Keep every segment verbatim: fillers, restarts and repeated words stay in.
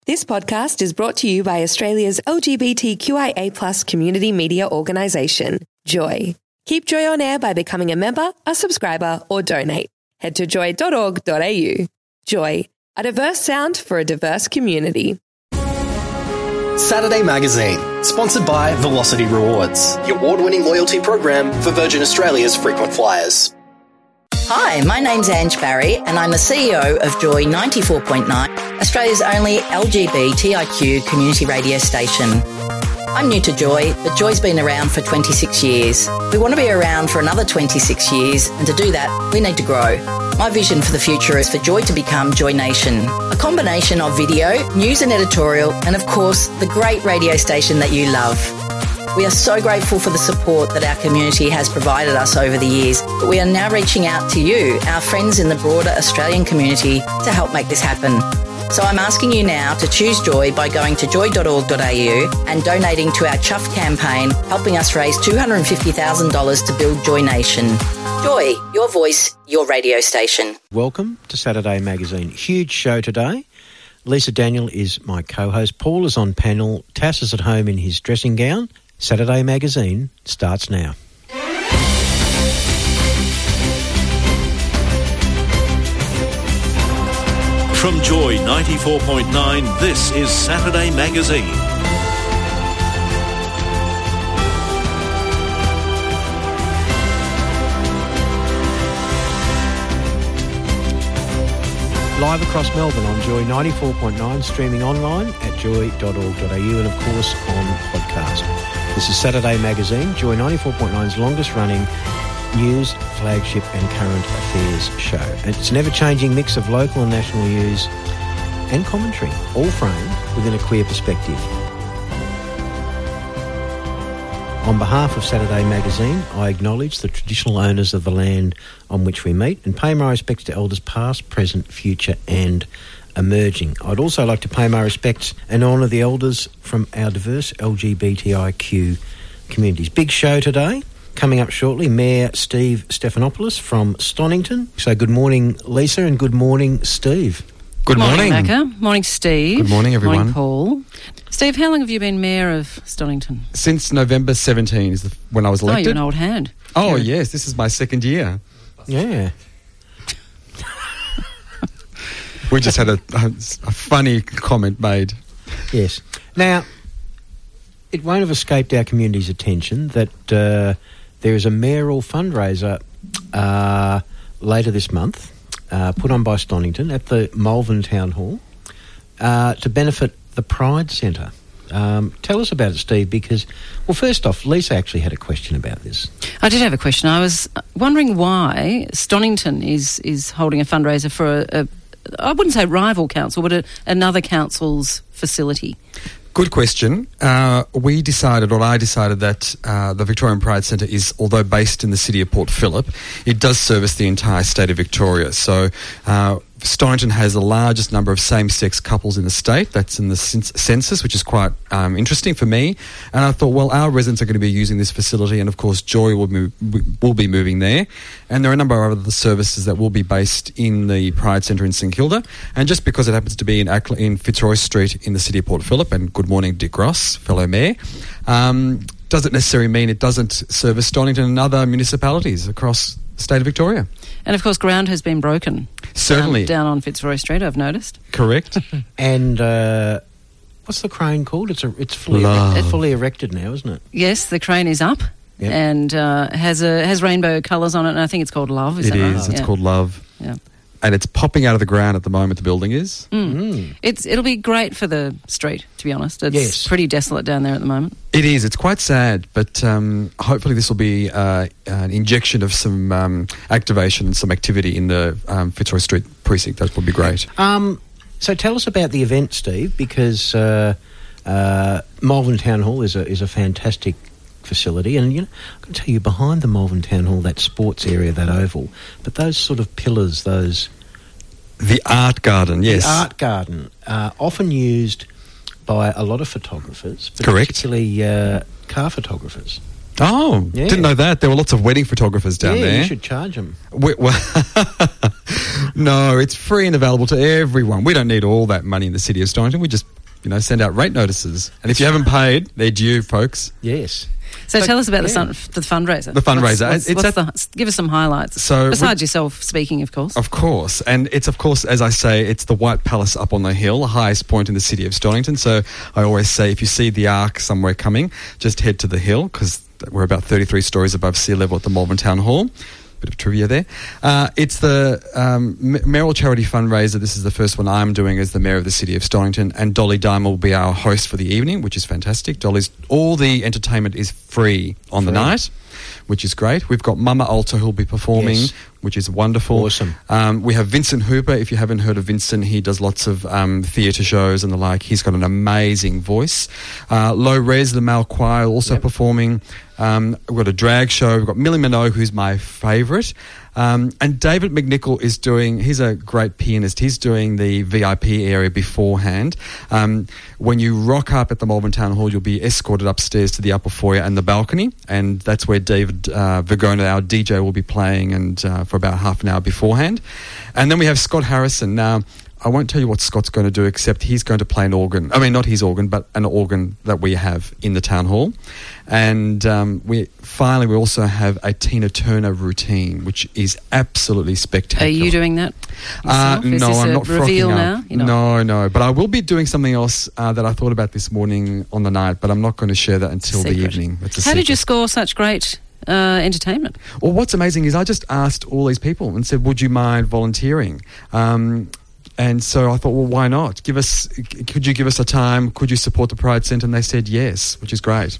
This podcast is brought to you by Australia's L G B T Q I A plus community media organisation, Joy. Keep Joy on air by becoming a member, a subscriber or donate. Head to joy dot org dot a u. Joy, a diverse sound for a diverse community. Saturday Magazine, sponsored by Velocity Rewards, the award-winning loyalty program for Virgin Australia's frequent flyers. Hi, my name's Ange Barry and I'm the C E O of Joy ninety-four point nine, Australia's only L G B T I Q community radio station. I'm new to Joy, but Joy's been around for twenty-six years. We want to be around for another twenty-six years, and to do that, we need to grow. My vision for the future is for Joy to become Joy Nation, a combination of video, news and editorial, and of course, the great radio station that you love. We are so grateful for the support that our community has provided us over the years, but we are now reaching out to you, our friends in the broader Australian community, to help make this happen. So I'm asking you now to choose Joy by going to joy dot org dot a u and donating to our Chuff campaign, helping us raise two hundred fifty thousand dollars to build Joy Nation. Joy, your voice, your radio station. Welcome to Saturday Magazine. Huge show today. Lisa Daniel is my co-host. Paul is on panel. Tass is at home in his dressing gown. Saturday Magazine starts now. From Joy ninety-four point nine, this is Saturday Magazine. Live across Melbourne on Joy ninety-four point nine, streaming online at joy dot org dot a u and of course on podcast. This is Saturday Magazine, Joy ninety-four point nine's longest running news, flagship and current affairs show. And it's an ever-changing mix of local and national news and commentary, all framed within a queer perspective. On behalf of Saturday Magazine, I acknowledge the traditional owners of the land on which we meet and pay my respects to elders past, present, future and emerging. I'd also like to pay my respects and honour the elders from our diverse L G B T I Q communities. Big show today. Coming up shortly, Mayor Steve Stephanopoulos from Stonington. So good morning, Lisa, and good morning, Steve. Good morning. Morning, Macca. Morning, Steve. Good morning, everyone. Morning, Paul. Steve, how long have you been Mayor of Stonington? Since November seventeenth is the, when I was elected. Oh, you're an old hand. Oh, You're... yes, this is my second year. Yeah. We just had a, a, a funny comment made. Yes. Now, it won't have escaped our community's attention that uh, there is a mayoral fundraiser uh, later this month, uh, put on by Stonington at the Malvern Town Hall uh, to benefit the Pride Centre. Um, tell us about it, Steve, because, well, first off, Lisa actually had a question about this. I did have a question. I was wondering why Stonington is, is holding a fundraiser for a, a I wouldn't say rival council, but a, another council's facility. Good question. Uh, we decided, or I decided, that uh, the Victorian Pride Centre is, although based in the city of Port Phillip, it does service the entire state of Victoria. So uh, Stonington has the largest number of same-sex couples in the state. That's in the census, which is quite um, interesting for me. And I thought, well, our residents are going to be using this facility, and of course Joy will, move, will be moving there. And there are a number of other services that will be based in the Pride Centre in St Kilda. And just because it happens to be in, Ackle- in Fitzroy Street in the city of Port Phillip, and good morning, Dick Ross, fellow mayor, um, doesn't necessarily mean it doesn't service Stonington and other municipalities across the state of Victoria. And, of course, ground has been broken. Certainly. Down, down on Fitzroy Street, I've noticed. Correct. And uh, what's the crane called? It's a, it's fully, Love. it's fully erected now, isn't it? Yes, the crane is up Yep. and uh, has a has rainbow colours on it, and I think it's called Love. Is It that right? is. It's Yeah. called Love. Yeah. And it's popping out of the ground at the moment, the building is. Mm. Mm. It's It'll be great for the street, to be honest. It's Yes. pretty desolate down there at the moment. It is. It's quite sad, but um, hopefully this will be uh, an injection of some um, activation and some activity in the um, Fitzroy Street precinct. That would be great. Um, so tell us about the event, Steve, because uh, uh, Malvern Town Hall is a is a fantastic facility, and you know, I can tell you behind the Malvern Town Hall, that sports area, that oval, but those sort of pillars, those The art garden, yes. the art garden, uh, often used by a lot of photographers, but Correct. particularly uh, car photographers. Oh, Yeah. didn't know that. There were lots of wedding photographers down yeah, there. you should charge them. We, well, No, it's free and available to everyone. We don't need all that money in the city of Stonington. We just, you know, send out rate notices. And if you haven't paid, they're due, folks. Yes. So But, tell us about the, yeah. sun, the fundraiser. The fundraiser. What's, what's, It's what's at- the, give us some highlights. So Besides we- yourself speaking, of course. Of course. And it's, of course, as I say, it's the White Palace up on the hill, the highest point in the city of Stonington. So I always say if you see the Ark somewhere coming, just head to the hill because we're about thirty-three stories above sea level at the Melbourne Town Hall. Bit of trivia there. Uh, it's the um, M- Mayoral Charity Fundraiser. This is the first one I'm doing as the Mayor of the City of Stonington, and Dolly Diamond will be our host for the evening, which is fantastic. Dolly's all the entertainment is free on the Free. night, which is great. We've got Mama Alta who'll be performing, Yes. which is wonderful. Awesome. Um, we have Vincent Hooper. If you haven't heard of Vincent, he does lots of um, theatre shows and the like. He's got an amazing voice. Uh, Low Res, the male choir, also Yep. performing. Um, we've got a drag show. We've got Millie Minogue, who's my favourite. Um, and David McNichol is doing, he's a great pianist. He's doing the V I P area beforehand. Um, when you rock up at the Melbourne Town Hall, you'll be escorted upstairs to the upper foyer and the balcony. And that's where David uh, Vergona, our D J, will be playing and uh, for about half an hour beforehand. And then we have Scott Harrison. Now, I won't tell you what Scott's going to do, except he's going to play an organ. I mean, not his organ, but an organ that we have in the town hall. And um, we finally, we also have a Tina Turner routine, which is absolutely spectacular. Are you doing that Uh, yourself? Is no, this I'm a not reveal frocking now? up. You're not- No, no. But I will be doing something else uh, that I thought about this morning on the night, but I'm not going to share that until the Secret. evening. It's a How did you secret. score such great uh, entertainment? Well, what's amazing is I just asked all these people and said, would you mind volunteering? Um, and so I thought, well, why not? Give us, could you give us a time? Could you support the Pride Centre? And they said yes, which is great.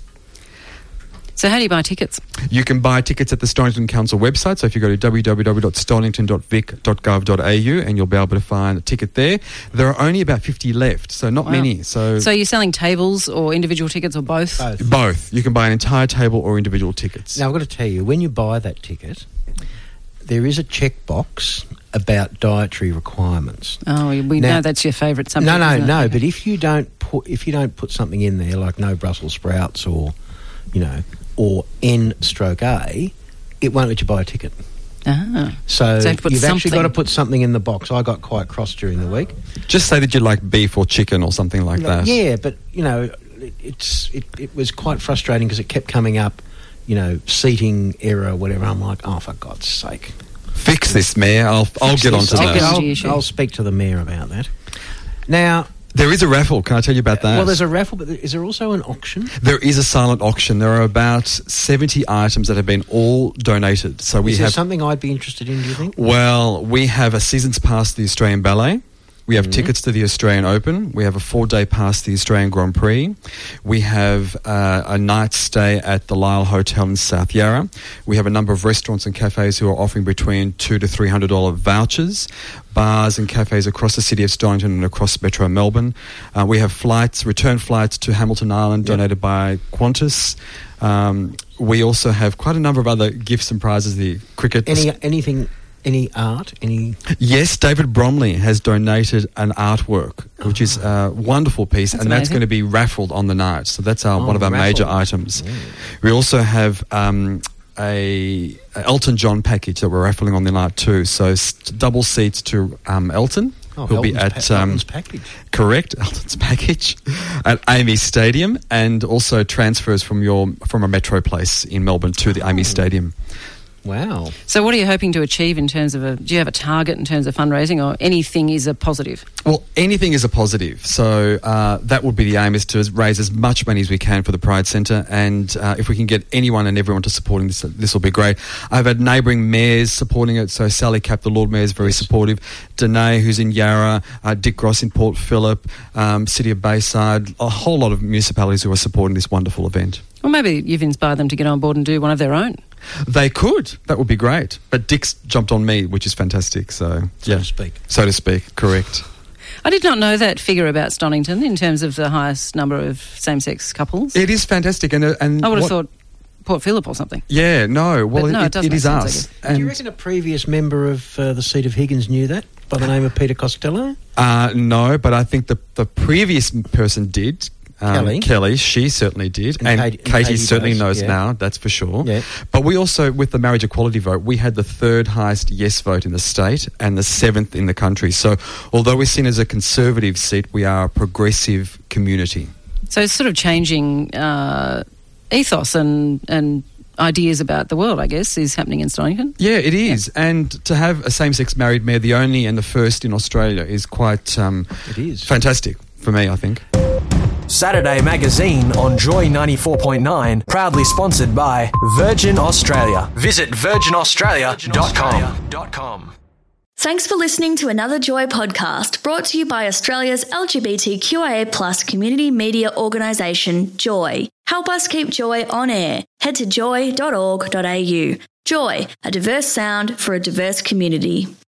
So how do you buy tickets? You can buy tickets at the Stonington Council website. So if you go to w w w dot stonington dot vic dot gov dot a u and you'll be able to find a ticket there. There are only about fifty left, so not Wow. many. So, So you're selling tables or individual tickets or both? Both. both. You can buy an entire table or individual tickets. Now, I've got to tell you, when you buy that ticket, there is a checkbox about dietary requirements. Oh, we Now- know that's your favourite subject. No, no, isn't it? no. Okay. But if you don't put if you don't put something in there like no Brussels sprouts or, you know, or N stroke A, it won't let you buy a ticket. Ah. So, So you have to put you've actually got to something. put something in the box. I got quite cross during the week. Just say that you like beef or chicken or something like that. Yeah, but you know, it, it's it, it was quite frustrating because it kept coming up, you know, seating error, whatever. I'm like, oh, for God's sake. Fix this, Mayor. I'll, I'll Fix get this. onto I'll, that. I'll- I'll, issue. I'll speak to the mayor about that. Now, There is a raffle. Can I tell you about that? well, there's a raffle, but is there also an auction? There is a silent auction. There are about seventy items that have been all donated. So we is there have. something I'd be interested in, do you think? Well, we have a season's pass to the Australian Ballet. We have Mm-hmm. tickets to the Australian Open. We have a four-day pass to the Australian Grand Prix. We have uh, a night stay at the Lyle Hotel in South Yarra. We have a number of restaurants and cafes who are offering between two to three hundred dollar vouchers. Bars and cafes across the city of Stonington and across Metro Melbourne. Uh, we have flights, return flights to Hamilton Island, Yep. donated by Qantas. Um, we also have quite a number of other gifts and prizes. The cricket. Any anything, any art, any? Yes, David Bromley has donated an artwork, which is a wonderful piece, That's and that's amazing. going to be raffled on the night. So that's our, Oh, one of our major raffled. items. We also have um, a, a Elton John package that we're raffling on the night too. So s- double seats to um, Elton. Oh, who'll be Elton's at pa- um, Elton's package. correct Elton's package at Amy Stadium, and also transfers from your from a Metro place in Melbourne to the Oh. Amy Stadium. Wow. So what are you hoping to achieve in terms of a... Do you have a target in terms of fundraising, or anything is a positive? Well, anything is a positive. So uh, that would be the aim, is to raise as much money as we can for the Pride Centre. And uh, if we can get anyone and everyone to supporting this, this will be great. I've had neighbouring mayors supporting it. So Sally Cap, the Lord Mayor, is very supportive. Danae, who's in Yarra, uh, Dick Gross in Port Phillip, um, City of Bayside, a whole lot of municipalities who are supporting this wonderful event. Well, maybe you've inspired them to get on board and do one of their own. They could. That would be great. But Dick's jumped on me, which is fantastic. So, So yeah. to speak. So to speak, correct. I did not know that figure about Stonington in terms of the highest number of same-sex couples. It is fantastic. And, uh, and I would have what- thought Port Phillip or something. Yeah, no. Well, But no, it, it does it make is sense, I us. guess. Do you And, reckon a previous member of uh, the seat of Higgins knew that by the name of Peter Costello? uh, no, but I think the, the previous person did. Um, Kelly. Kelly, she certainly did. And And, Katie- and Katie, Katie certainly does, knows yeah. now, that's for sure. Yeah. But we also, with the marriage equality vote, we had the third highest yes vote in the state and the seventh in the country. So although we're seen as a conservative seat, we are a progressive community. So it's sort of changing uh, ethos and, and ideas about the world, I guess, is happening in Stonington. Yeah, it is. Yeah. And to have a same-sex married mayor, the only and the first in Australia, is quite um, It is. fantastic for me, I think. Saturday Magazine on Joy ninety-four point nine, proudly sponsored by Virgin Australia. Visit virgin australia dot com. Thanks for listening to another Joy podcast brought to you by Australia's L G B T Q I A plus community media organisation, Joy. Help us keep Joy on air. Head to joy dot org dot a u. Joy, a diverse sound for a diverse community.